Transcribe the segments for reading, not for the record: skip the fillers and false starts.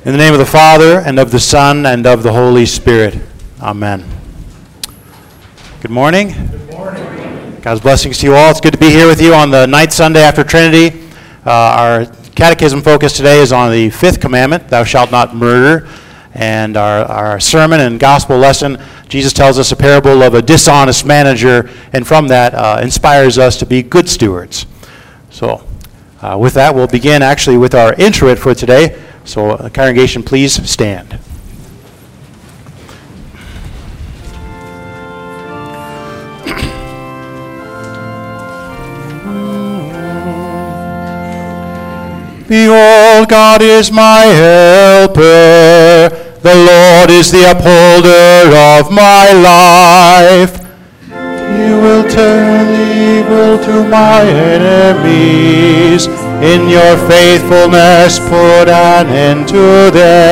In the name of the Father, and of the Son, and of the Holy Spirit. Amen. Good morning. Good morning. God's blessings to you all. It's good to be here with you on the ninth Sunday after Trinity. Our catechism focus today is on the fifth commandment, thou shalt not murder. And our sermon and gospel lesson, Jesus tells us a parable of a dishonest manager, and from that inspires us to be good stewards. So with that, we'll begin actually with our introit for today. So congregation, please stand. Behold, God is my helper. The Lord is the upholder of my life. He will turn the evil to my enemies. In your faithfulness put an end to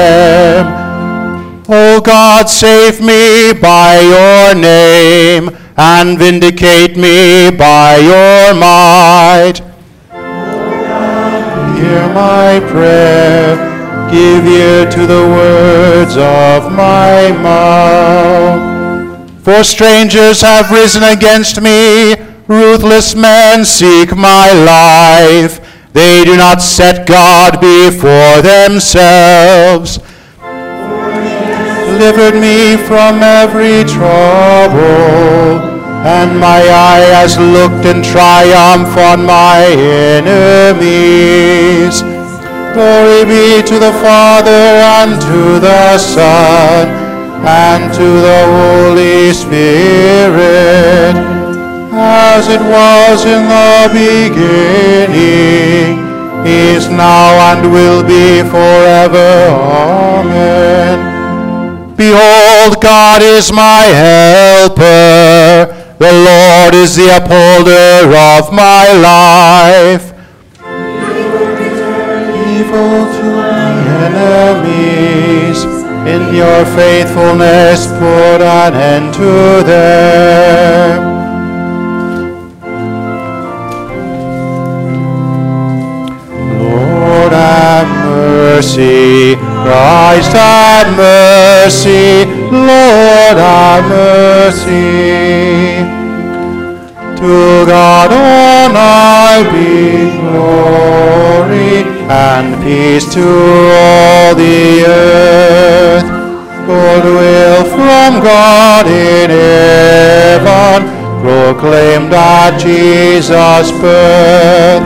them. O God, save me by your name, and vindicate me by your might. Hear my prayer, give ear to the words of my mouth. For strangers have risen against me, ruthless men seek my life. They do not set God before themselves. Delivered me from every trouble, and my eye has looked in triumph on my enemies. Glory be to the Father, and to the Son, and to the Holy Spirit, as it was in the beginning, is now, and will be forever. Amen. Behold, God is my helper. The Lord is the upholder of my life. Evil to my enemies. In your faithfulness put an end to them. Lord, have mercy. Christ, have mercy. Lord, have mercy. To God on high be glory, and peace to all the earth. Goodwill from God in heaven, proclaimed at Jesus' birth.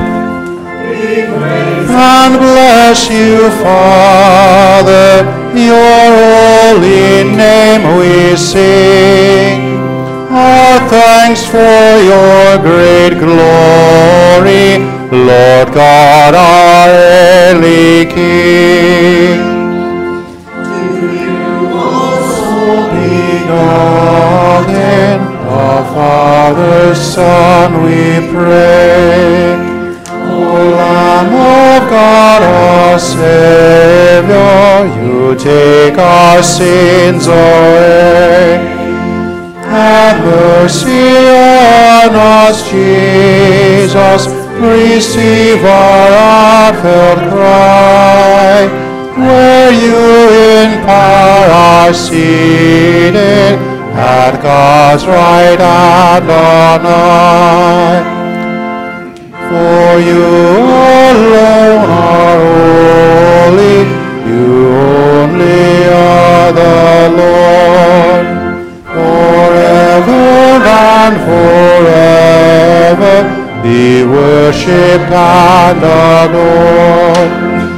And bless you, Father, your holy name we sing. Our thanks for your great glory, Lord God, our early King. To you also begotten, the Father, Son, we pray. O Lamb of God, our Savior, you take our sins away. Have mercy on us, Jesus, receive our heartfelt cry. Where you in power are seated, at God's right hand on high. For you alone are holy, you only are the Lord. Forever and forever be worshipped and adored.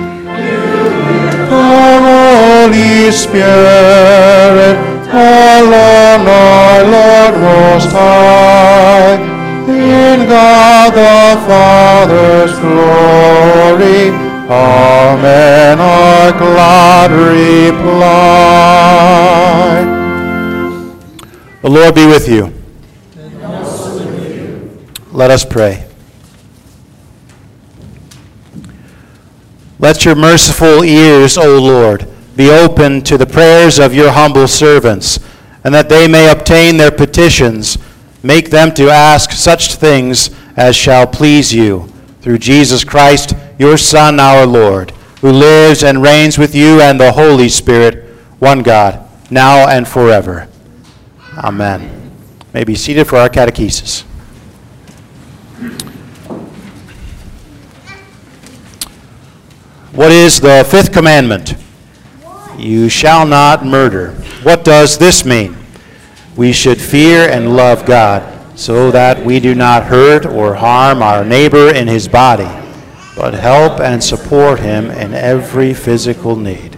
The Holy Spirit, alone our Lord Most High, in God the Father's glory, amen, our glad reply. The Lord be with you. And also with you. Let us pray. Let your merciful ears, O Lord, be open to the prayers of your humble servants, and that they may obtain their petitions. Make them to ask such things as shall please you. Through Jesus Christ, your Son, our Lord. who lives and reigns with you and the Holy Spirit, one God, now and forever. Amen. You may be seated for our catechesis. What is the fifth commandment? You shall not murder. What does this mean? We should fear and love God, so that we do not hurt or harm our neighbor in his body, but help and support him in every physical need.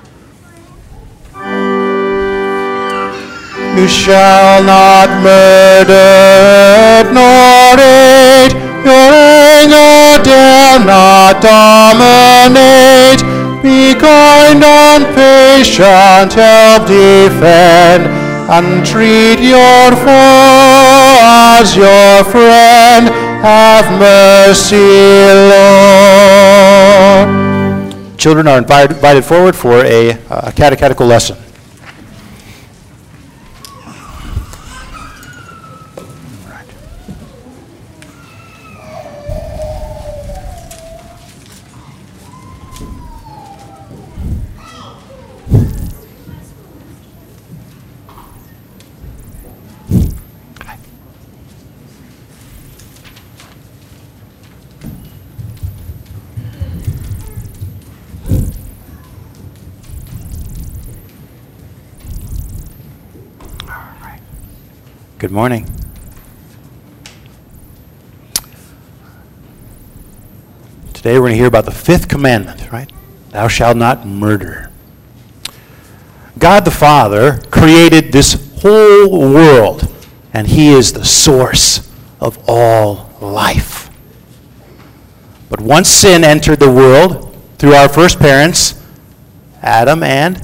You shall not murder, nor hate. Your anger dare not dominate. Be kind and patient, help defend, and treat your foe as your friend. Have mercy, Lord. Children are invited forward for a catechetical lesson. Good morning. Today we're going to hear about the fifth commandment, right? Thou shalt not murder. God the Father created this whole world, and he is the source of all life. But once sin entered the world through our first parents, Adam and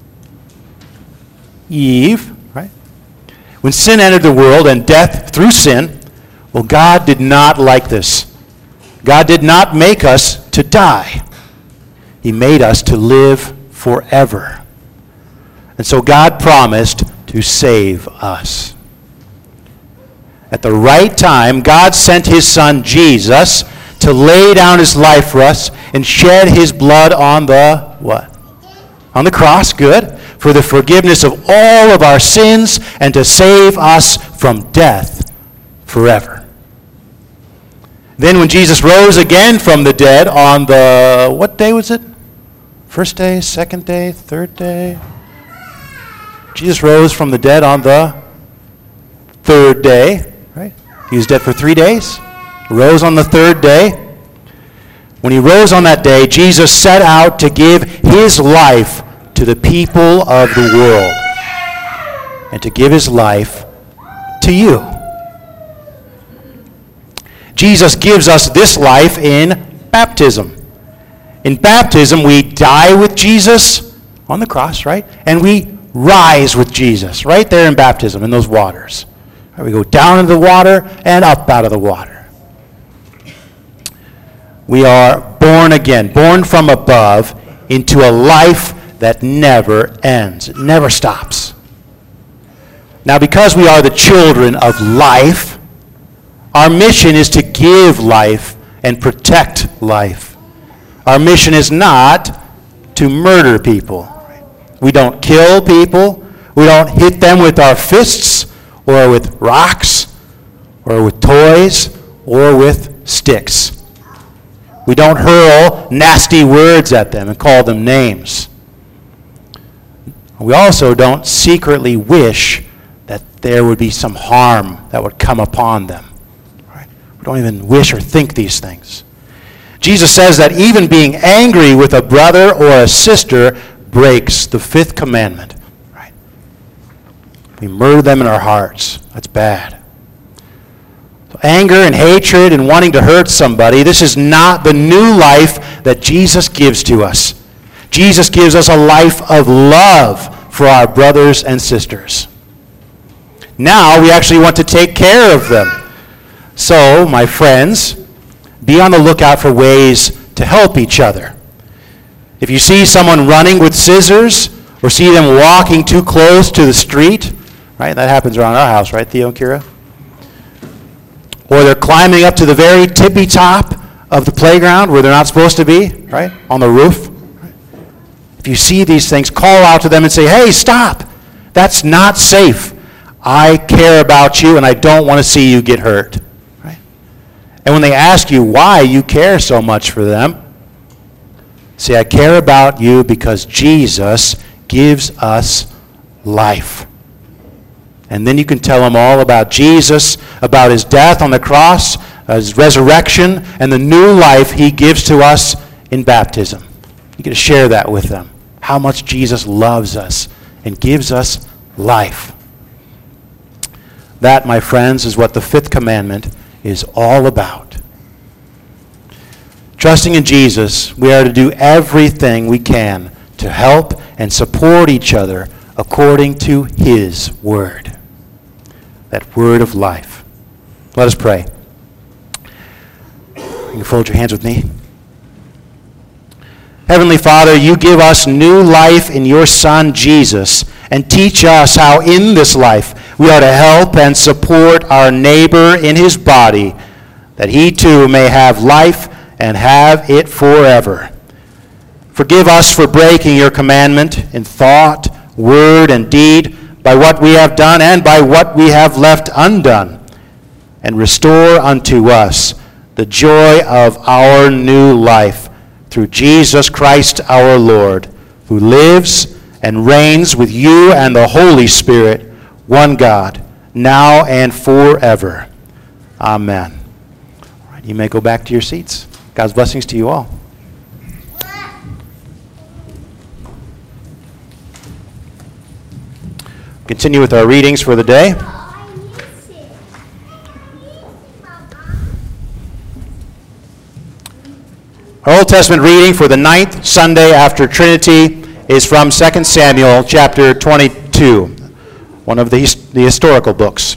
Eve, right? When sin entered the world and death through sin, well, God did not like this. God did not make us to die. He made us to live forever. And so God promised to save us. At the right time, God sent his Son, Jesus, to lay down his life for us and shed his blood on the what? On the cross, good, for the forgiveness of all of our sins and to save us from death forever. Then when Jesus rose again from the dead on the, what day was it? First day, second day, third day? Jesus rose from the dead on the third day, right? He was dead for 3 days, rose on the third day. When he rose on that day, Jesus set out to give his life to the people of the world and to give his life to you. Jesus gives us this life in baptism. In baptism, we die with Jesus on the cross, right? And we rise with Jesus right there in baptism, in those waters. Right, we go down into the water and up out of the water. We are born again, born from above into a life that never ends. It never stops. Now, because we are the children of life, our mission is to give life and protect life. Our mission is not to murder people. We don't kill people. We don't hit them with our fists or with rocks or with toys or with sticks. We don't hurl nasty words at them and call them names. We also don't secretly wish that there would be some harm that would come upon them. Right? We don't even wish or think these things. Jesus says that even being angry with a brother or a sister breaks the fifth commandment. Right? We murder them in our hearts. That's bad. So anger and hatred and wanting to hurt somebody, this is not the new life that Jesus gives to us. Jesus gives us a life of love for our brothers and sisters. Now we actually want to take care of them. So, my friends, be on the lookout for ways to help each other. If you see someone running with scissors or see them walking too close to the street, right? That happens around our house, right, Theo and Kira? Or they're climbing up to the very tippy top of the playground where they're not supposed to be, right? On the roof. If you see these things, call out to them and say, hey, stop. That's not safe. I care about you and I don't want to see you get hurt. Right? And when they ask you why you care so much for them, say, I care about you because Jesus gives us life. And then you can tell them all about Jesus, about his death on the cross, his resurrection, and the new life he gives to us in baptism. You get to share that with them, how much Jesus loves us and gives us life. That, my friends, is what the fifth commandment is all about. Trusting in Jesus, we are to do everything we can to help and support each other according to his word. That word of life. Let us pray. You can fold your hands with me. Heavenly Father, you give us new life in your Son, Jesus, and teach us how in this life we are to help and support our neighbor in his body, that he too may have life and have it forever. Forgive us for breaking your commandment in thought, word, and deed, by what we have done and by what we have left undone, and restore unto us the joy of our new life through Jesus Christ our Lord, who lives and reigns with you and the Holy Spirit, one God, now and forever. Amen. All right, you may go back to your seats. God's blessings to you all. Continue with our readings for the day. Our Old Testament reading for the 9th Sunday after Trinity is from 2 Samuel chapter 22, one of the historical books.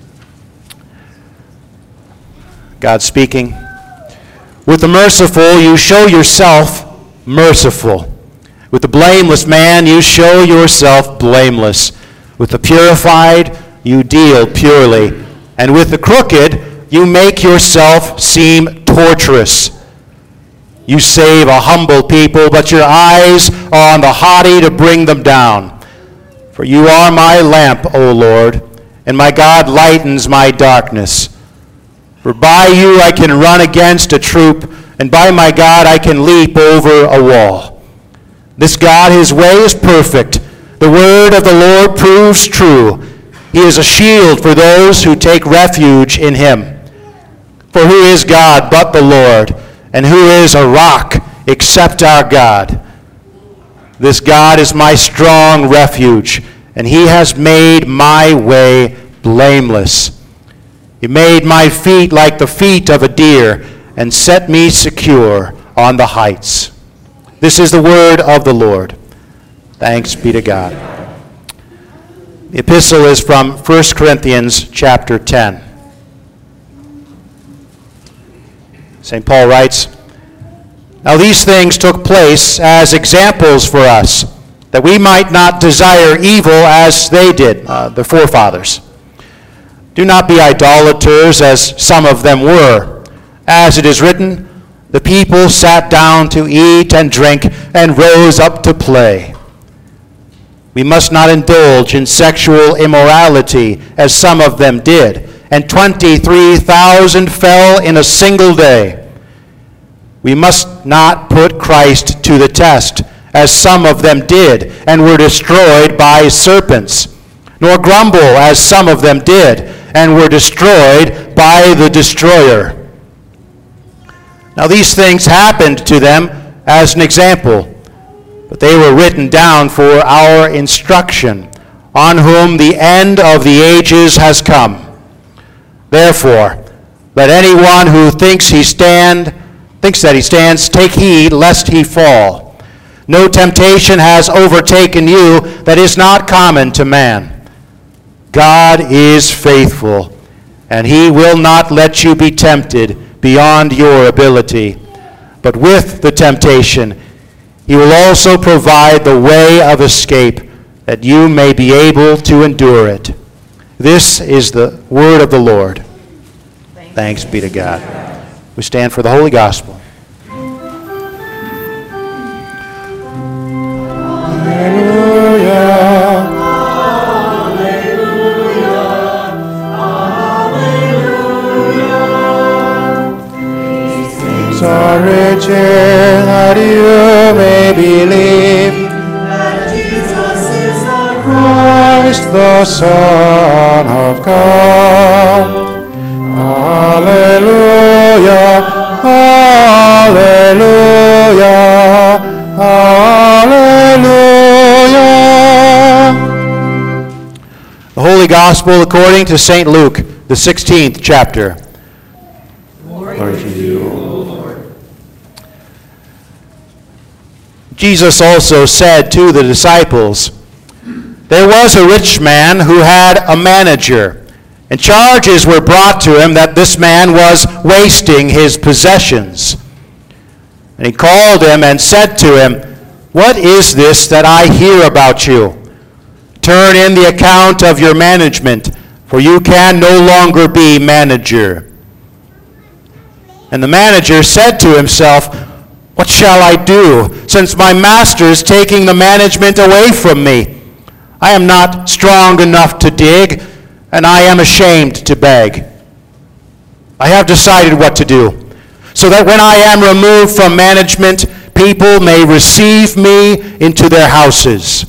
God speaking, with the merciful you show yourself merciful. With the blameless man you show yourself blameless. With the purified, you deal purely. And with the crooked, you make yourself seem torturous. You save a humble people, but your eyes are on the haughty to bring them down. For you are my lamp, O Lord, and my God lightens my darkness. For by you I can run against a troop, and by my God I can leap over a wall. This God, his way is perfect. The word of the Lord proves true. He is a shield for those who take refuge in him. For who is God but the Lord? And who is a rock except our God? This God is my strong refuge, and he has made my way blameless. He made my feet like the feet of a deer, and set me secure on the heights. This is the word of the Lord. Thanks be to God. The epistle is from 1 Corinthians chapter 10. St. Paul writes, Now these things took place as examples for us, that we might not desire evil as they did, the forefathers. Do not be idolaters as some of them were. As it is written, the people sat down to eat and drink and rose up to play. We must not indulge in sexual immorality as some of them did, and 23,000 fell in a single day. We must not put Christ to the test, as some of them did, and were destroyed by serpents, nor grumble, as some of them did, and were destroyed by the destroyer. Now these things happened to them as an example, but they were written down for our instruction, on whom the end of the ages has come. Therefore, let anyone who thinks that he stands, take heed lest he fall. No temptation has overtaken you that is not common to man. God is faithful, and he will not let you be tempted beyond your ability. But with the temptation, he will also provide the way of escape, that you may be able to endure it. This is the word of the Lord. Thanks be to God. We stand for the Holy Gospel. Are riches that you may believe that Jesus is the Christ, the Son of God. Hallelujah, hallelujah, hallelujah. The Holy Gospel according to St. Luke, the 16th chapter. Glory to you, O Lord. Jesus also said to the disciples, "There was a rich man who had a manager, and charges were brought to him that this man was wasting his possessions. And he called him and said to him, 'What is this that I hear about you? Turn in the account of your management, for you can no longer be manager.' And the manager said to himself, 'What shall I do, since my master is taking the management away from me? I am not strong enough to dig, and I am ashamed to beg. I have decided what to do, so that when I am removed from management, people may receive me into their houses.'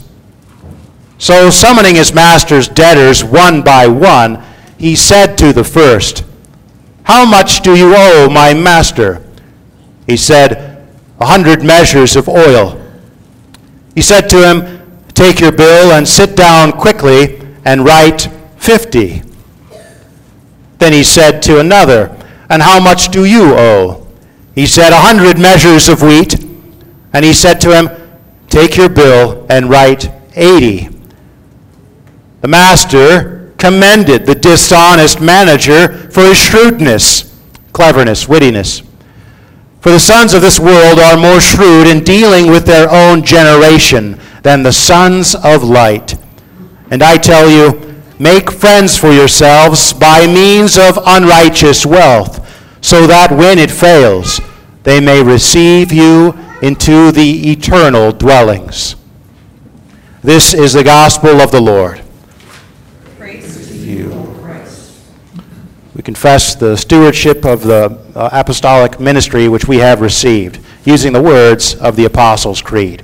So summoning his master's debtors one by one, he said to the first, 'How much do you owe my master?' He said, 100 measures of oil. He said to him, 'Take your bill and sit down quickly and write 50. Then he said to another, 'And how much do you owe?' He said, 100 measures of wheat. And he said to him, 'Take your bill and write 80. The master commended the dishonest manager for his shrewdness, cleverness, wittiness. For the sons of this world are more shrewd in dealing with their own generation than the sons of light. And I tell you, make friends for yourselves by means of unrighteous wealth, so that when it fails, they may receive you into the eternal dwellings.' This is the gospel of the Lord. Praise to you, O Christ. We confess the stewardship of the apostolic ministry which we have received, using the words of the Apostles' Creed.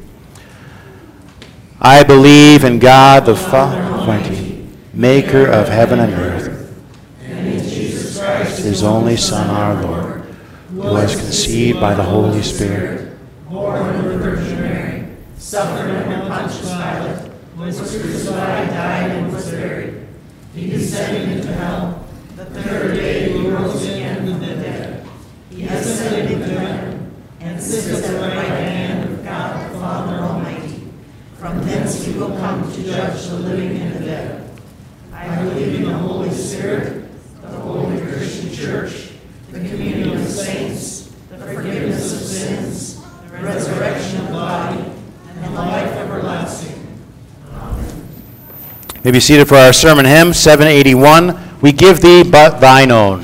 I believe in God the Father Almighty, maker of heaven and earth, And in Jesus Christ, his only Son, our Lord, who was conceived by the Holy Spirit, born of the Virgin Mary, suffered under Pontius Pilate, was crucified, died, and was buried. He descended into hell. The third day he rose again from the dead. He ascended into heaven, and sits at the right hand of God the Father Almighty. From thence he will come to judge the living and the dead. I believe in the Holy Spirit, the Holy Christian Church, the communion of saints, the forgiveness of sins, the resurrection of the body, and the life everlasting. Amen. may be seated for our sermon hymn, 781, We Give Thee But Thine Own.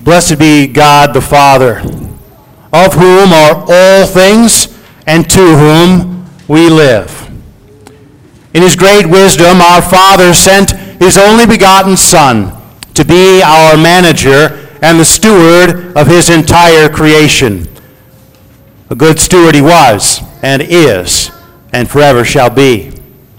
Blessed be God the Father, of whom are all things, and to whom we live. In his great wisdom, our Father sent his only begotten Son to be our manager and the steward of his entire creation. A good steward he was, and is, and forever shall be.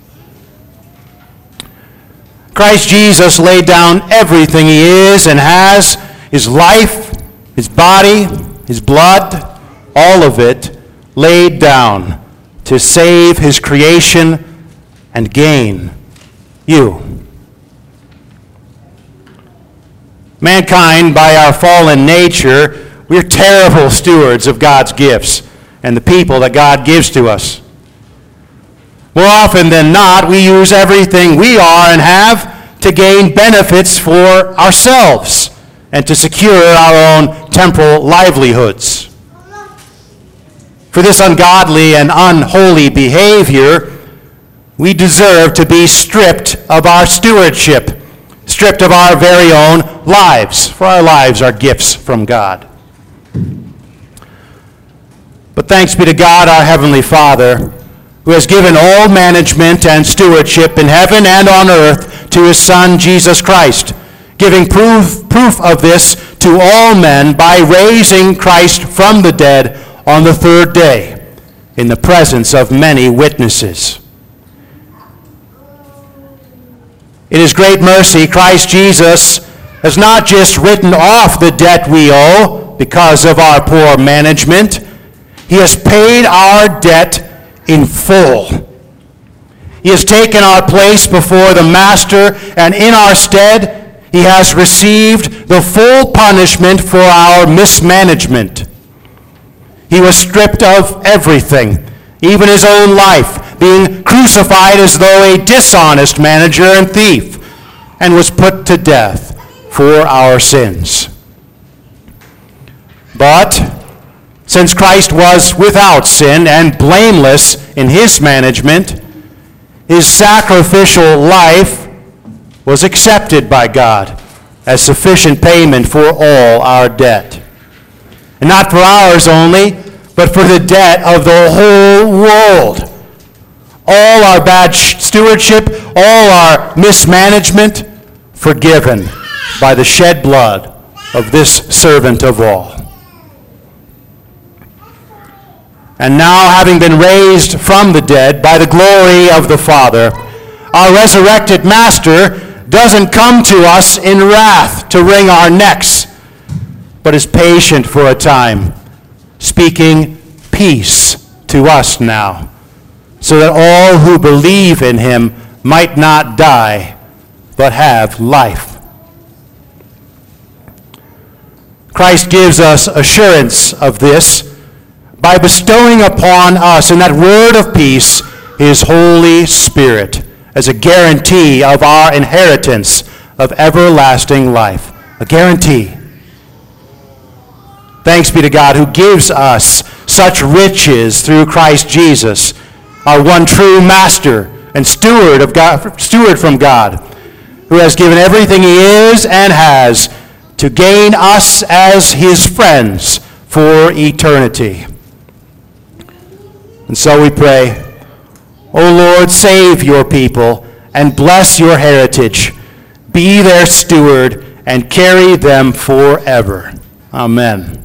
Christ Jesus laid down everything he is and has, his life, his body, his blood, all of it laid down to save his creation and gain you. Mankind, by our fallen nature, we're terrible stewards of God's gifts and the people that God gives to us. More often than not, we use everything we are and have to gain benefits for ourselves and to secure our own temporal livelihoods. For this ungodly and unholy behavior, we deserve to be stripped of our stewardship, stripped of our very own lives, for our lives are gifts from God. But thanks be to God, our Heavenly Father, who has given all management and stewardship in heaven and on earth to his Son, Jesus Christ, giving proof of this to all men by raising Christ from the dead on the third day in the presence of many witnesses. In his great mercy, Christ Jesus has not just written off the debt we owe because of our poor management. He has paid our debt in full. He has taken our place before the Master, and in our stead, he has received the full punishment for our mismanagement. He was stripped of everything, even his own life, being crucified as though a dishonest manager and thief, and was put to death for our sins. But since Christ was without sin and blameless in his management, his sacrificial life was accepted by God as sufficient payment for all our debt. And not for ours only, but for the debt of the whole world. All our bad stewardship, all our mismanagement, forgiven by the shed blood of this servant of all. And now, having been raised from the dead by the glory of the Father, our resurrected Master doesn't come to us in wrath to wring our necks, but is patient for a time, speaking peace to us now, so that all who believe in him might not die, but have life. Christ gives us assurance of this by bestowing upon us in that word of peace his Holy Spirit as a guarantee of our inheritance of everlasting life. A guarantee. Thanks be to God who gives us such riches through Christ Jesus, our one true Master and steward from God, who has given everything he is and has to gain us as his friends for eternity. And so we pray, O Lord, save your people and bless your heritage. Be their steward and carry them forever. Amen.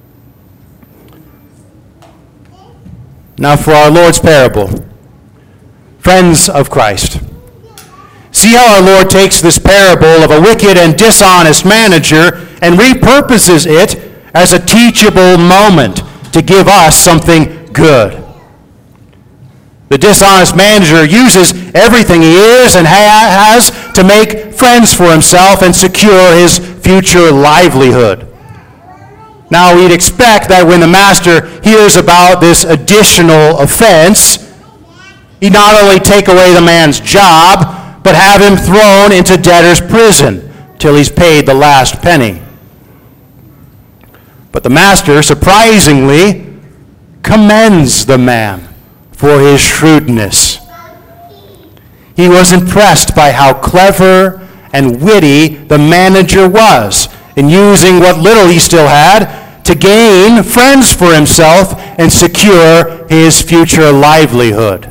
Now for our Lord's parable. Friends of Christ, see how our Lord takes this parable of a wicked and dishonest manager and repurposes it as a teachable moment to give us something good. The dishonest manager uses everything he is and has to make friends for himself and secure his future livelihood. Now, we'd expect that when the master hears about this additional offense, he'd not only take away the man's job, but have him thrown into debtor's prison till he's paid the last penny. But the master, surprisingly, commends the man for his shrewdness. He was impressed by how clever and witty the manager was in using what little he still had to gain friends for himself and secure his future livelihood.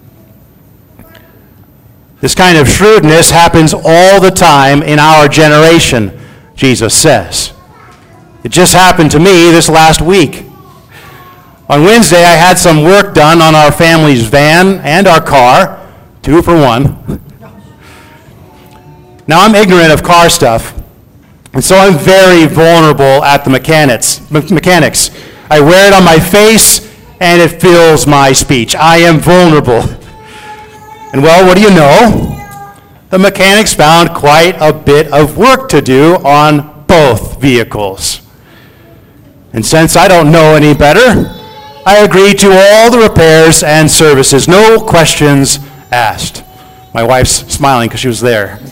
This kind of shrewdness happens all the time in our generation, Jesus says. It just happened to me this last week. On Wednesday, I had some work done on our family's van and our car, 2 for 1. Now, I'm ignorant of car stuff, and so I'm very vulnerable at the mechanics. I wear it on my face, and it fills my speech. I am vulnerable. And well, what do you know? The mechanics found quite a bit of work to do on both vehicles. And since I don't know any better, I agreed to all the repairs and services, no questions asked. My wife's smiling because she was there.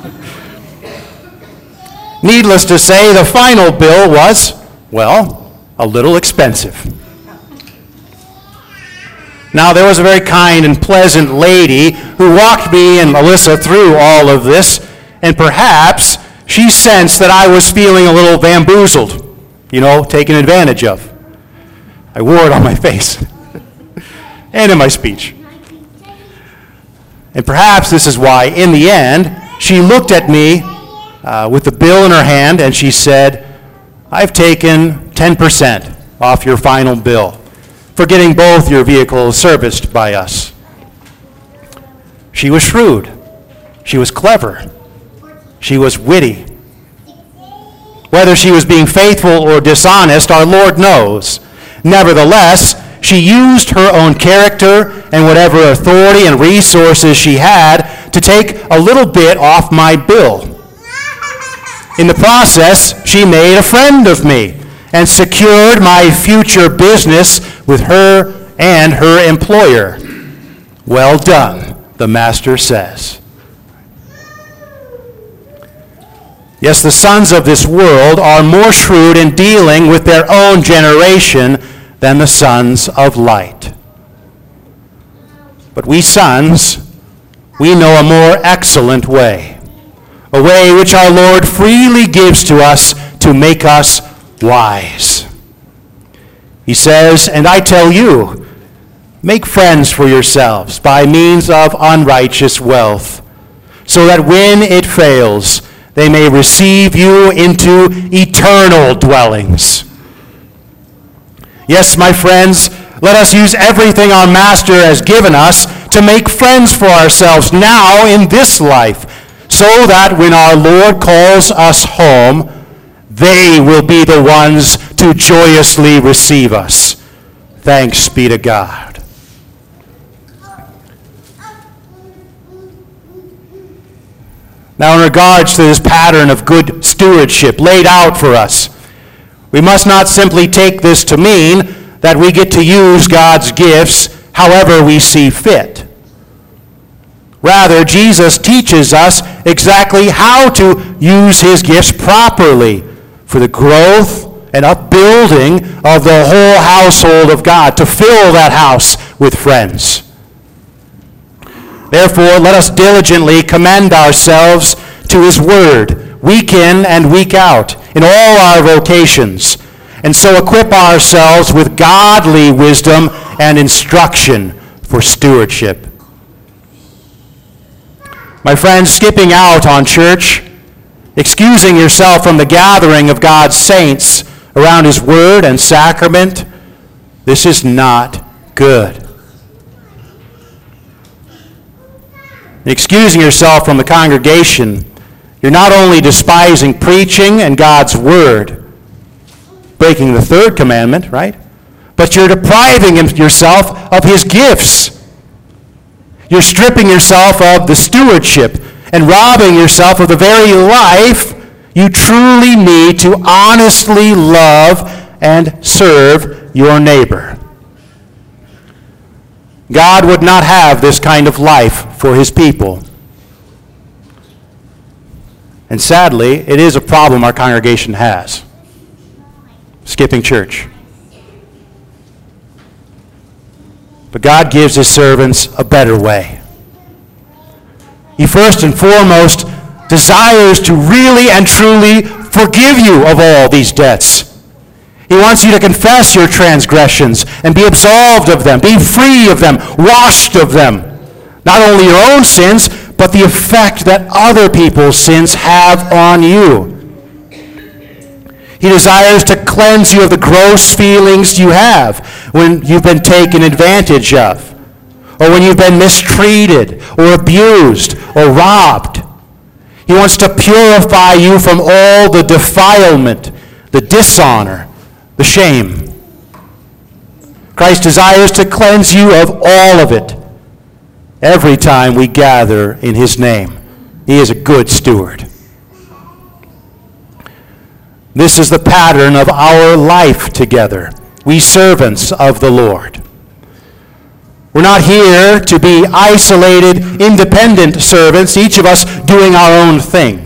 Needless to say, the final bill was, well, a little expensive. Now, there was a very kind and pleasant lady who walked me and Melissa through all of this, and perhaps she sensed that I was feeling a little bamboozled, taken advantage of. I wore it on my face and in my speech. And perhaps this is why, in the end, she looked at me with the bill in her hand and she said, "I've taken 10% off your final bill for getting both your vehicles serviced by us." She was shrewd. She was clever. She was witty. Whether she was being faithful or dishonest, our Lord knows. Nevertheless, she used her own character and whatever authority and resources she had to take a little bit off my bill. In the process, she made a friend of me and secured my future business with her and her employer. Well done, the master says. Yes, the sons of this world are more shrewd in dealing with their own generation than the sons of light. But we sons, we know a more excellent way, a way which our Lord freely gives to us to make us wise. He says, "And I tell you, make friends for yourselves by means of unrighteous wealth, so that when it fails, they may receive you into eternal dwellings." Yes, my friends, let us use everything our Master has given us to make friends for ourselves now in this life, so that when our Lord calls us home, they will be the ones to joyously receive us. Thanks be to God. Now, in regards to this pattern of good stewardship laid out for us, we must not simply take this to mean that we get to use God's gifts however we see fit. Rather, Jesus teaches us exactly how to use his gifts properly for the growth and upbuilding of the whole household of God, to fill that house with friends. Therefore, let us diligently commend ourselves to his word, week in and week out, in all our vocations, and so equip ourselves with godly wisdom and instruction for stewardship. My friends, skipping out on church, excusing yourself from the gathering of God's saints around his word and sacrament, this is not good. Excusing yourself from the congregation, you're not only despising preaching and God's word, breaking the third commandment, right? But you're depriving yourself of his gifts. You're stripping yourself of the stewardship and robbing yourself of the very life you truly need to honestly love and serve your neighbor. God would not have this kind of life for his people. And sadly, it is a problem our congregation has. Skipping church. But God gives his servants a better way. He first and foremost desires to really and truly forgive you of all these debts. He wants you to confess your transgressions and be absolved of them, be free of them, washed of them. Not only your own sins, but the effect that other people's sins have on you. He desires to cleanse you of the gross feelings you have when you've been taken advantage of, or when you've been mistreated, or abused, or robbed. He wants to purify you from all the defilement, the dishonor, the shame. Christ desires to cleanse you of all of it every time we gather in his name. He is a good steward. This is the pattern of our life together, we servants of the Lord. We're not here to be isolated, independent servants, each of us doing our own thing,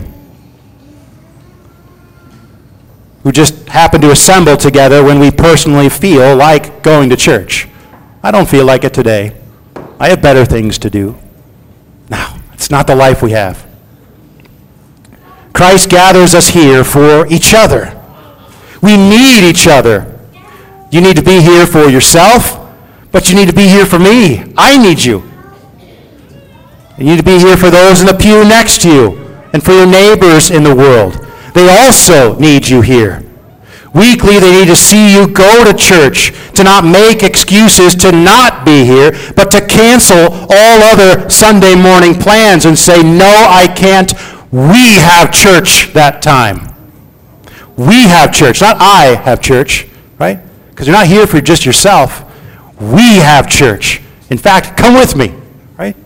who just happen to assemble together when we personally feel like going to church. I don't feel like it today. I have better things to do. No, it's not the life we have. Christ gathers us here for each other. We need each other. You need to be here for yourself, but you need to be here for me. I need you. You need to be here for those in the pew next to you and for your neighbors in the world. They also need you here. Weekly, they need to see you go to church, to not make excuses to not be here, but to cancel all other Sunday morning plans and say, no, I can't. We have church that time. We have church, not I have church, right? Because you're not here for just yourself. We have church. In fact, come with me, right?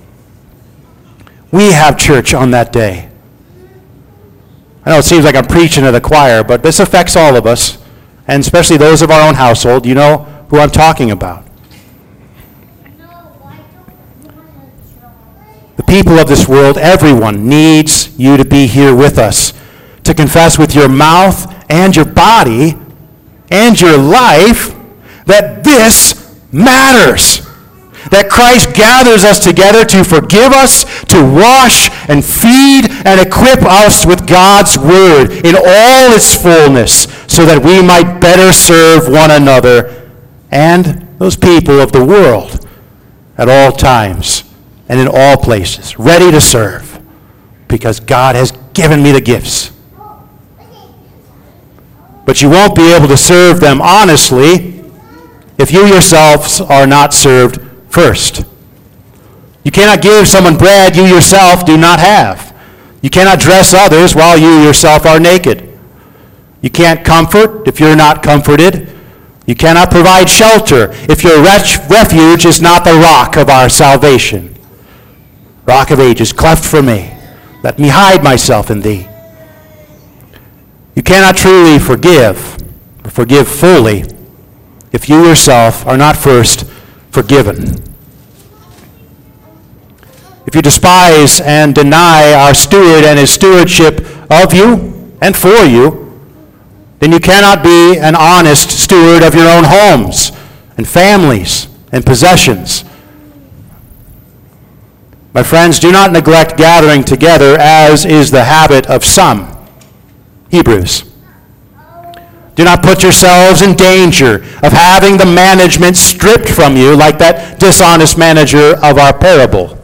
We have church on that day. I know it seems like I'm preaching to the choir, but this affects all of us, and especially those of our own household. You know who I'm talking about. The people of this world, everyone needs you to be here with us, to confess with your mouth and your body and your life that this matters. That Christ gathers us together to forgive us, to wash and feed and equip us with God's word in all its fullness so that we might better serve one another and those people of the world at all times and in all places, ready to serve because God has given me the gifts. But you won't be able to serve them honestly if you yourselves are not served first. You cannot give someone bread you yourself do not have. You cannot dress others while you yourself are naked. You can't comfort if you're not comforted. You cannot provide shelter if your refuge is not the rock of our salvation. Rock of ages, cleft for me. Let me hide myself in thee. You cannot truly forgive, or forgive fully, if you yourself are not first forgiven. If you despise and deny our steward and his stewardship of you and for you, then you cannot be an honest steward of your own homes and families and possessions. My friends, do not neglect gathering together as is the habit of some. Hebrews. Do not put yourselves in danger of having the management stripped from you like that dishonest manager of our parable.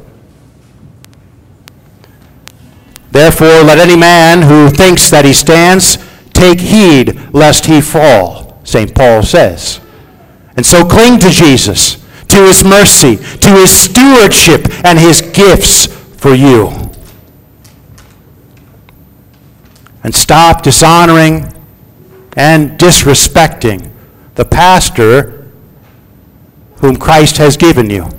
Therefore, let any man who thinks that he stands take heed lest he fall, St. Paul says. And so cling to Jesus, to his mercy, to his stewardship, and his gifts for you. And stop dishonoring and disrespecting the pastor whom Christ has given you.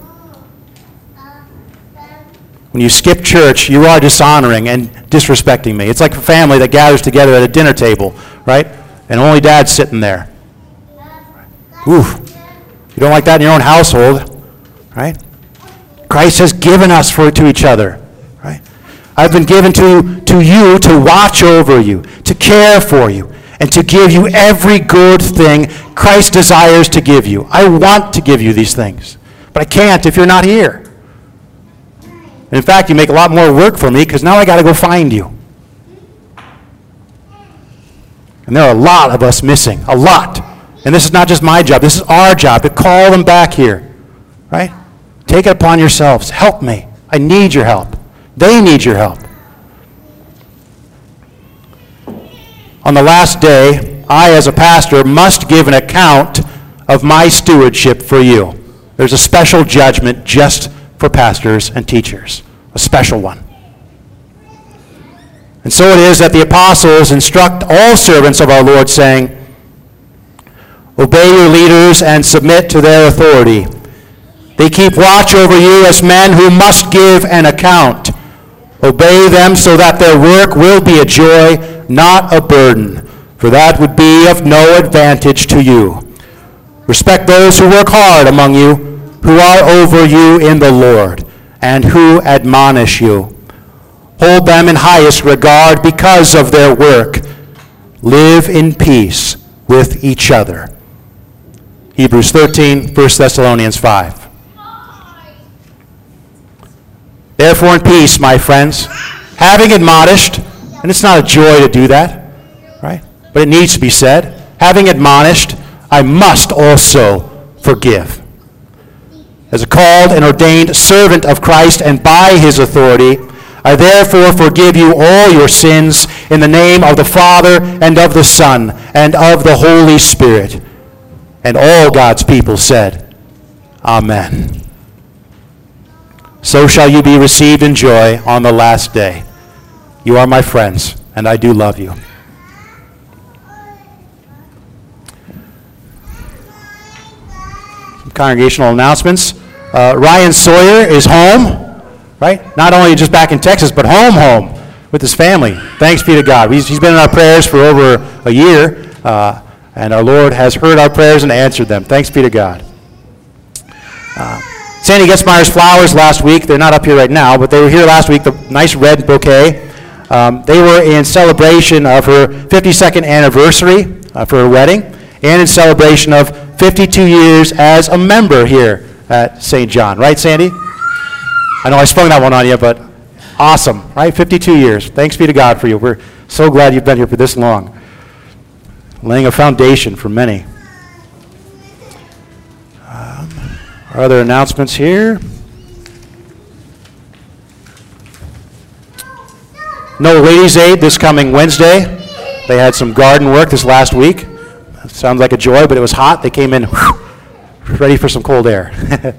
When you skip church, you are dishonoring and disrespecting me. It's like a family that gathers together at a dinner table, right? And only dad's sitting there. Ooh, you don't like that in your own household, right? Christ has given us to each other, right? I've been given to you to watch over you, to care for you, and to give you every good thing Christ desires to give you. I want to give you these things, but I can't if you're not here. And in fact, you make a lot more work for me because now I got to go find you. And there are a lot of us missing, a lot. And this is not just my job, this is our job to call them back here, right? Take it upon yourselves. Help me. I need your help. They need your help. On the last day, I, as a pastor, must give an account of my stewardship for you. There's a special judgment just for pastors and teachers, a special one. And so it is that the apostles instruct all servants of our Lord, saying, obey your leaders and submit to their authority. They keep watch over you as men who must give an account. Obey them so that their work will be a joy, not a burden, for that would be of no advantage to you. Respect those who work hard among you, who are over you in the Lord, and who admonish you. Hold them in highest regard because of their work. Live in peace with each other. Hebrews 13, 1 Thessalonians 5. Therefore in peace, my friends, having admonished, and it's not a joy to do that, right? But it needs to be said, having admonished, I must also forgive. As a called and ordained servant of Christ and by his authority, I therefore forgive you all your sins in the name of the Father and of the Son and of the Holy Spirit. And all God's people said, Amen. So shall you be received in joy on the last day. You are my friends, and I do love you. Some congregational announcements. Ryan Sawyer is home, right? Not only just back in Texas, but home with his family. Thanks be to God. He's been in our prayers for over a year, and our Lord has heard our prayers and answered them. Thanks be to God. Sandy Getzmeyer's flowers last week, they're not up here right now, but they were here last week, the nice red bouquet. They were in celebration of her 52nd anniversary for her wedding, and in celebration of 52 years as a member here at St. John. Right, Sandy? I know I sprung that one on you, but awesome, right? 52 years. Thanks be to God for you. We're so glad you've been here for this long. Laying a foundation for many. Other announcements here. No Ladies' Aid this coming Wednesday. They had some garden work this last week. Sounds like a joy, but it was hot. They came in ready for some cold air.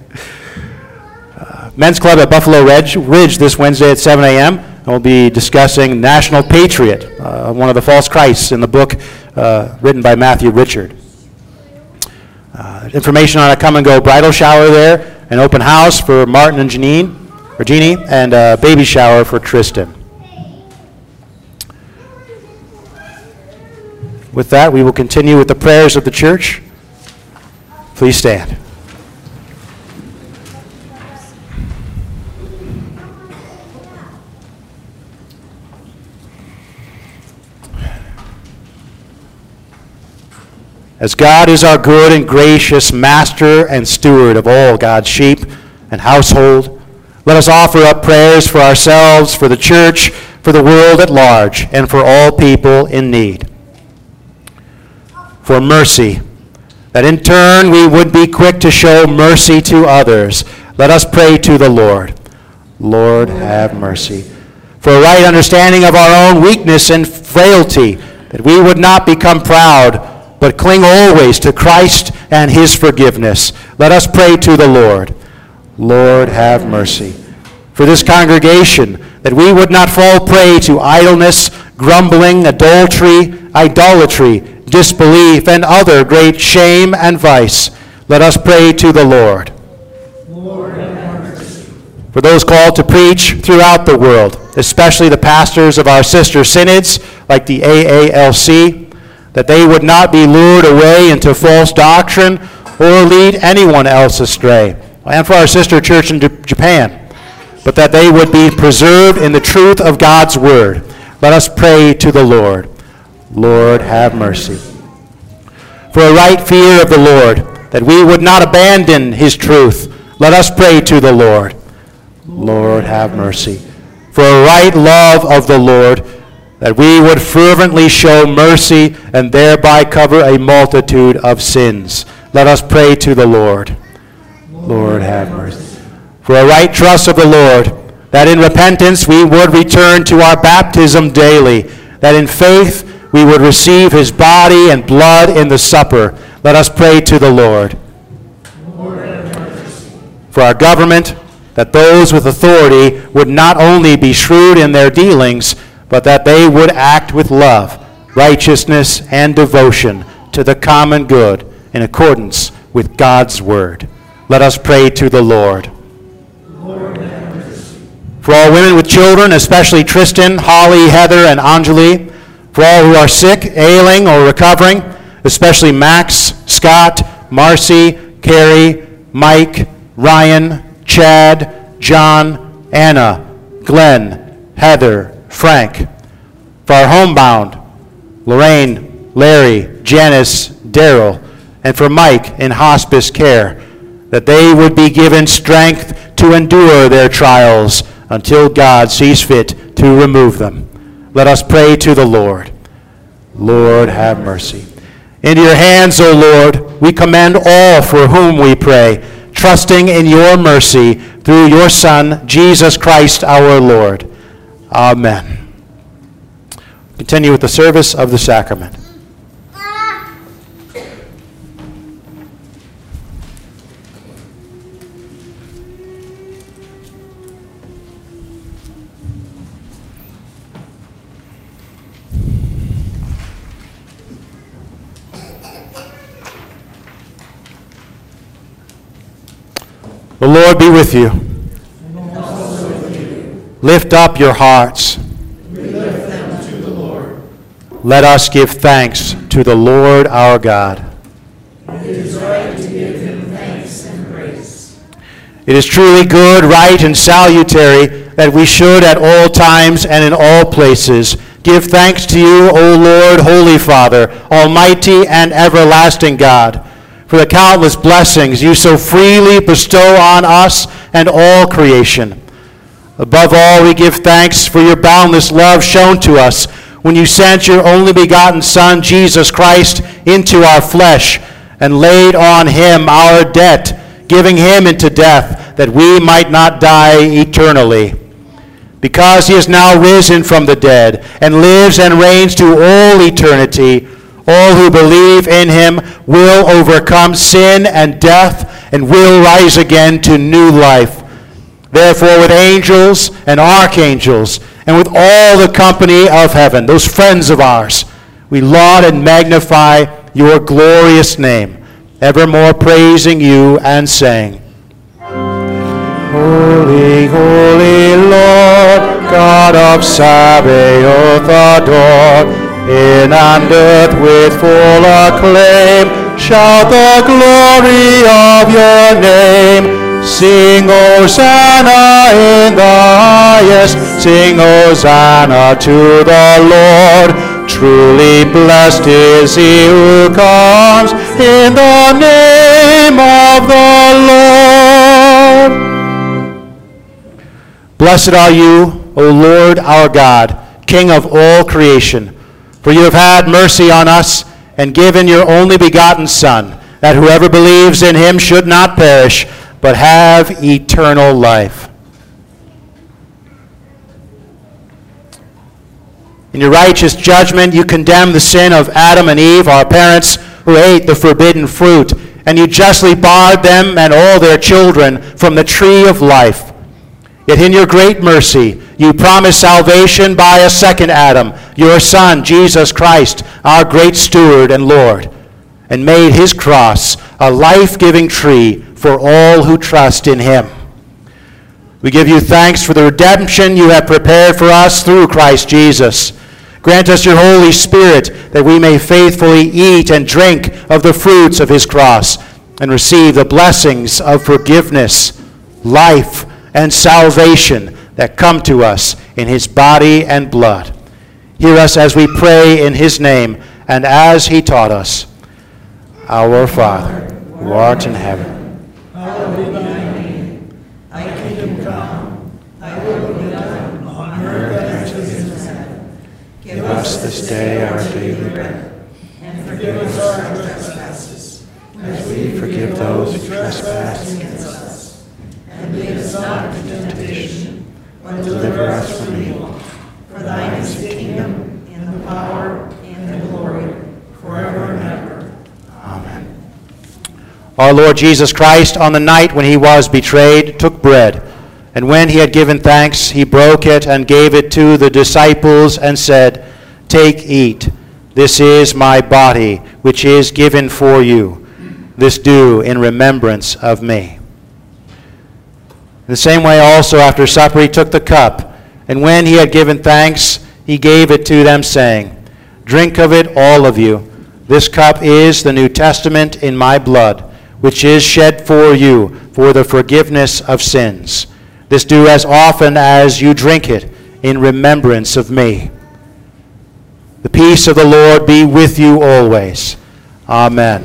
Men's Club at Buffalo Ridge this Wednesday at 7 a.m. And we'll be discussing National Patriot, one of the false Christs in the book written by Matthew Richard. Information on a come-and-go bridal shower there, an open house for Martin and Jeannie, and a baby shower for Tristan. With that, we will continue with the prayers of the church. Please stand. As God is our good and gracious master and steward of all God's sheep and household, let us offer up prayers for ourselves, for the church, for the world at large, and for all people in need. For mercy, that in turn we would be quick to show mercy to others. Let us pray to the Lord. Lord, have mercy. For a right understanding of our own weakness and frailty, that we would not become proud, but cling always to Christ and his forgiveness. Let us pray to the Lord. Lord, have mercy. For this congregation, that we would not fall prey to idleness, grumbling, adultery, idolatry, disbelief, and other great shame and vice. Let us pray to the Lord. Lord, have mercy. For those called to preach throughout the world, especially the pastors of our sister synods, like the AALC, that they would not be lured away into false doctrine or lead anyone else astray. And for our sister church in Japan, but that they would be preserved in the truth of God's word. Let us pray to the Lord. Lord, have mercy. For a right fear of the Lord, that we would not abandon his truth. Let us pray to the Lord. Lord, have mercy. For a right love of the Lord, that we would fervently show mercy and thereby cover a multitude of sins. Let us pray to the Lord. Lord, have mercy. For a right trust of the Lord, that in repentance we would return to our baptism daily, that in faith we would receive his body and blood in the supper. Let us pray to the Lord. Lord, have mercy. For our government, that those with authority would not only be shrewd in their dealings, but that they would act with love, righteousness, and devotion to the common good in accordance with God's word. Let us pray to the Lord. Lord, have mercy. For all women with children, especially Tristan, Holly, Heather, and Anjali, for all who are sick, ailing, or recovering, especially Max, Scott, Marcy, Carrie, Mike, Ryan, Chad, John, Anna, Glenn, Heather, Frank. For our homebound, Lorraine, Larry, Janice, Daryl, and for Mike in hospice care, that they would be given strength to endure their trials until God sees fit to remove them. Let us pray to the Lord. Lord, have mercy. Into your hands, O Lord, we commend all for whom we pray, trusting in your mercy through your Son, Jesus Christ our Lord. Amen. Continue with the service of the sacrament. The Lord be with you. And also with you. Lift up your hearts. We lift them to the Lord. Let us give thanks to the Lord our God. It is right to give him thanks and praise. It is truly good, right, and salutary that we should at all times and in all places give thanks to you, O Lord, Holy Father, Almighty and everlasting God, for the countless blessings you so freely bestow on us and all creation. Above all, we give thanks for your boundless love shown to us when you sent your only begotten Son, Jesus Christ, into our flesh and laid on him our debt, giving him into death that we might not die eternally. Because he is now risen from the dead and lives and reigns to all eternity, all who believe in him will overcome sin and death and will rise again to new life. Therefore, with angels and archangels and with all the company of heaven, those friends of ours, we laud and magnify your glorious name, evermore praising you and saying, Holy, holy Lord, God of Sabaoth, adored, in and earth with full acclaim, shout the glory of your name. Sing Hosanna in the highest, sing Hosanna to the Lord. Truly blessed is he who comes in the name of the Lord. Blessed are you, O Lord our God, King of all creation. For you have had mercy on us and given your only begotten Son, that whoever believes in him should not perish, but have eternal life. In your righteous judgment, you condemn the sin of Adam and Eve, our parents, who ate the forbidden fruit, and you justly barred them and all their children from the tree of life. Yet in your great mercy, you promised salvation by a second Adam, your Son, Jesus Christ, our great steward and Lord, and made his cross a life-giving tree for all who trust in him. We give you thanks for the redemption you have prepared for us through Christ Jesus. Grant us your Holy Spirit, that we may faithfully eat and drink of the fruits of his cross, and receive the blessings of forgiveness, life, and salvation that come to us in his body and blood. Hear us as we pray in his name, and as he taught us. Our Father, who art in heaven, Hallowed be thy name. Thy kingdom come. Thy will be done on earth as it is in heaven. Give us this day our daily bread. And forgive us our trespasses, As we forgive those who trespass against us. And lead us not into temptation, but deliver us from evil. For thine is the kingdom, and the power, and the glory, forever and ever. Amen. Our Lord Jesus Christ, on the night when he was betrayed, took bread, and when he had given thanks, he broke it and gave it to the disciples and said, "Take, eat. This is my body, which is given for you. This do in remembrance of me." In the same way also after supper he took the cup, and when he had given thanks, he gave it to them, saying, "Drink of it, all of you. This cup is the New Testament in my blood, which is shed for you for the forgiveness of sins. This do as often as you drink it in remembrance of me." The peace of the Lord be with you always. Amen.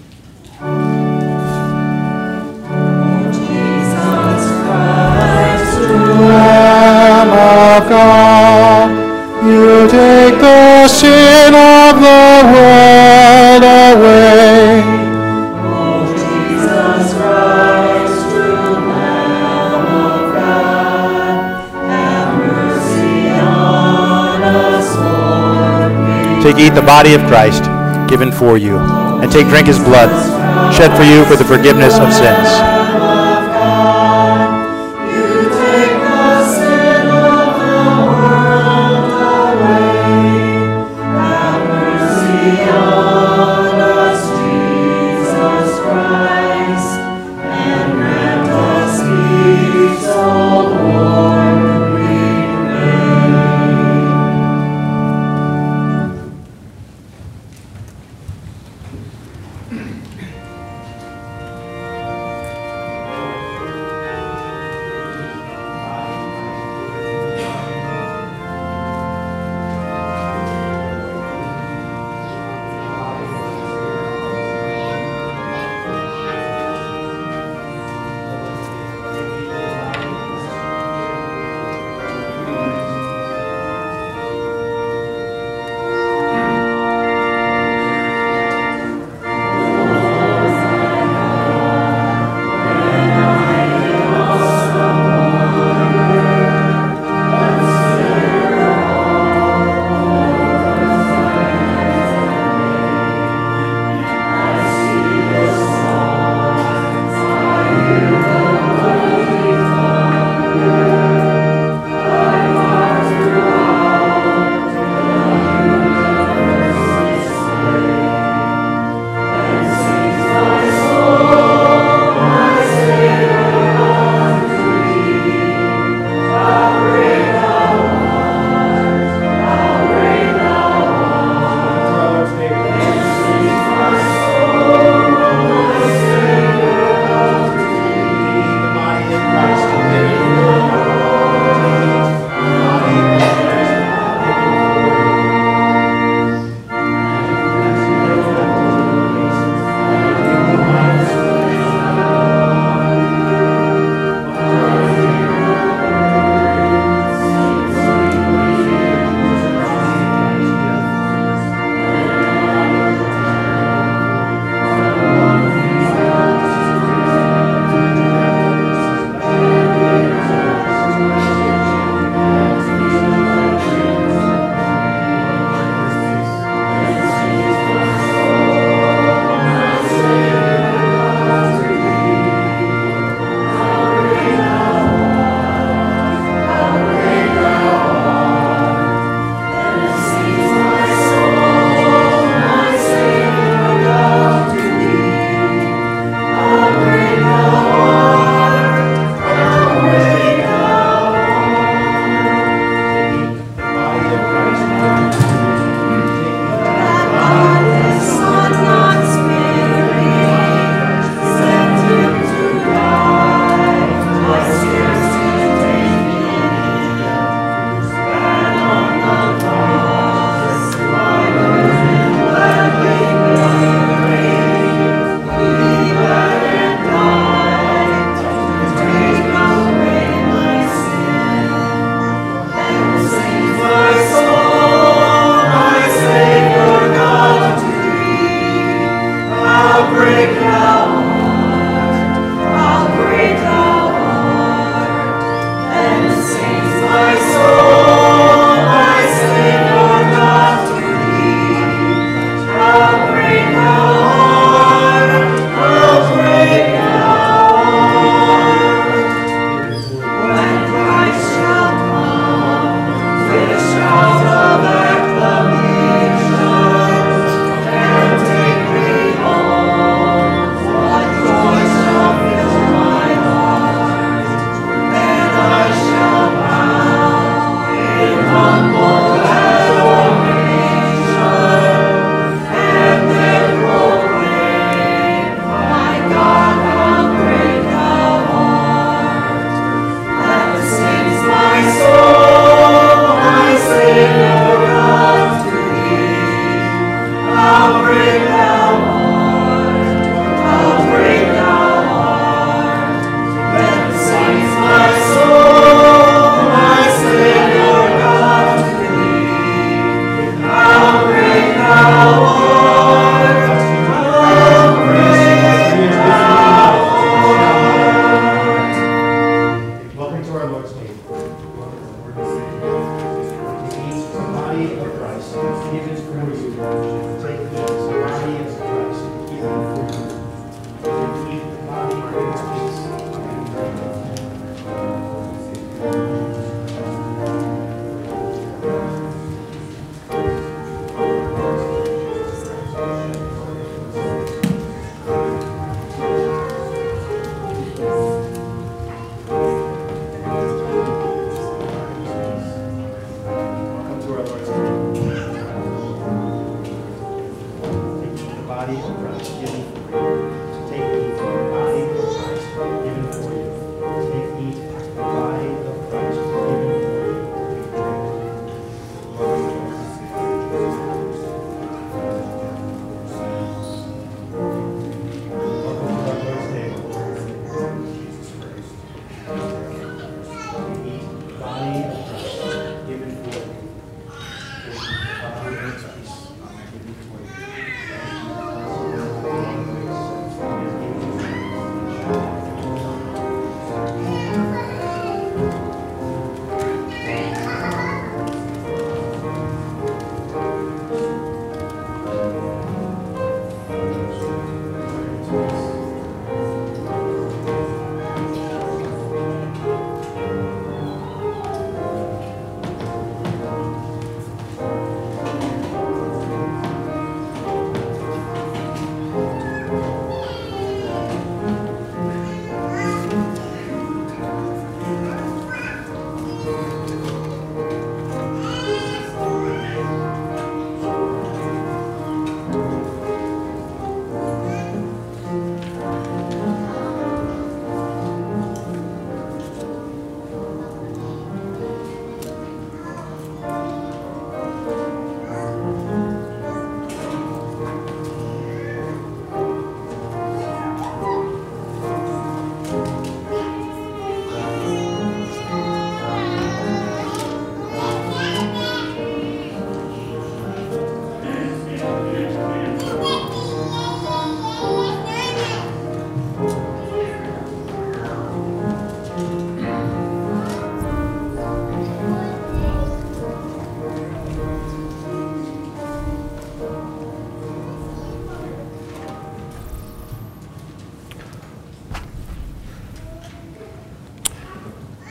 Lamb of God, you take the sin of the world away. O Jesus Christ, true Lamb of God, have mercy on us, Lord. Take, eat the body of Christ, given for you, and take, drink his blood, shed for you for the forgiveness of sins.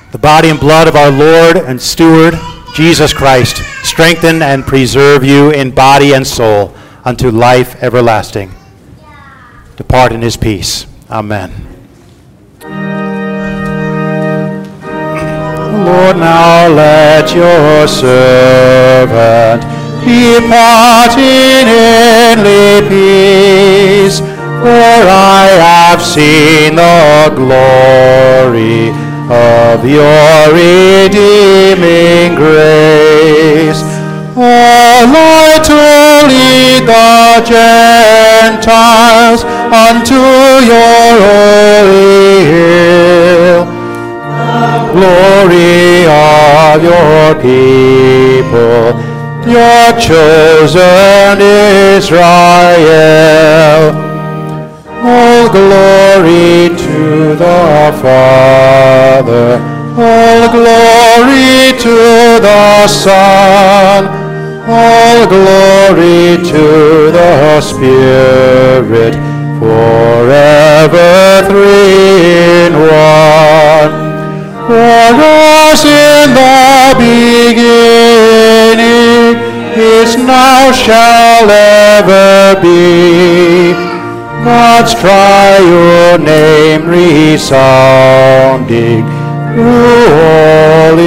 The body and blood of our Lord and steward, Jesus Christ, strengthen and preserve you in body and soul unto life everlasting. Depart in his peace. Amen. Lord, now let your servant depart in heavenly peace, for I have seen the glory of your redeeming grace. A light to lead the Gentiles unto your holy hill. Glory of your people, your chosen Israel. All glory to the Father, all glory to the Son, all glory to the Spirit, forever three in one. For as in the beginning, is now, shall ever be, God's triune name resounding through all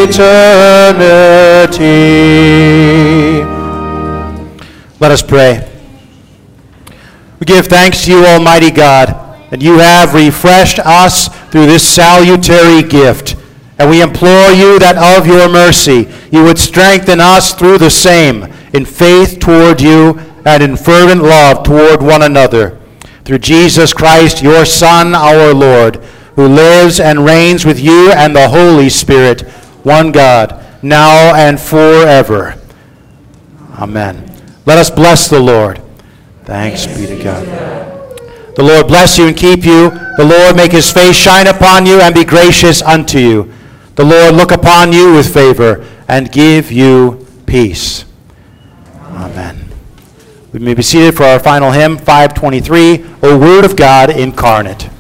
eternity. Let us pray. We give thanks to you, Almighty God, that you have refreshed us through this salutary gift. And we implore you that of your mercy you would strengthen us through the same in faith toward you and in fervent love toward one another. Through Jesus Christ, your Son, our Lord, who lives and reigns with you and the Holy Spirit, one God, now and forever. Amen. Let us bless the Lord. Thanks be to God. The Lord bless you and keep you. The Lord make his face shine upon you and be gracious unto you. The Lord look upon you with favor and give you peace. Amen. We may be seated for our final hymn, 523, O Word of God Incarnate.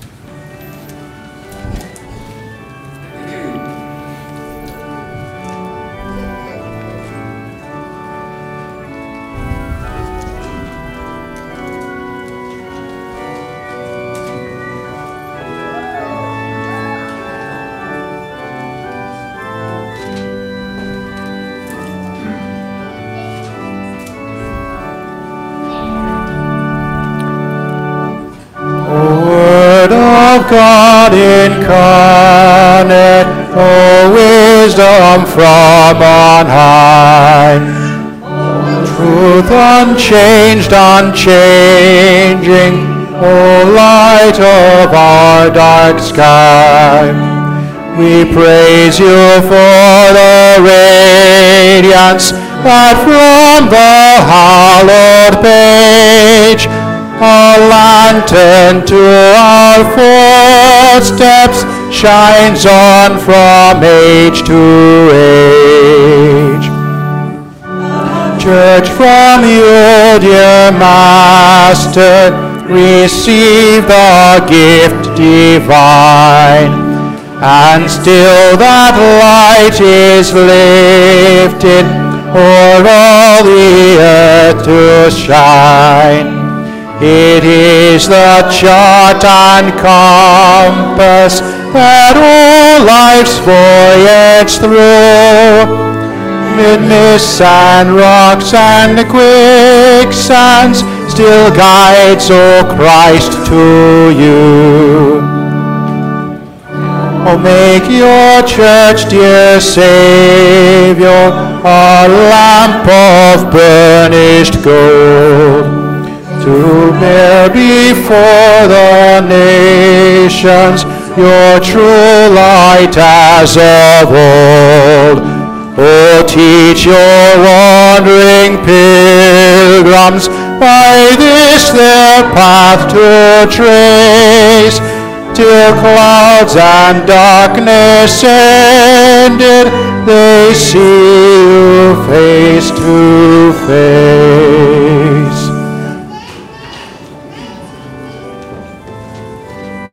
God incarnate, O wisdom from on high, truth unchanged, unchanging, O light of our dark sky. We praise you for the radiance that from the hallowed page, a lantern to our footsteps, shines on from age to age. Church, from you, dear Master, receive the gift divine, and still that light is lifted o'er all the earth to shine. It is the chart and compass that all life's voyage through, mid mists and rocks and quicksands, still guides, O Christ, to you. O make your church, dear Savior, a lamp of burnished gold, to bear before the nations your true light as of old. O teach your wandering pilgrims by this their path to trace, till clouds and darkness ended, they see you face to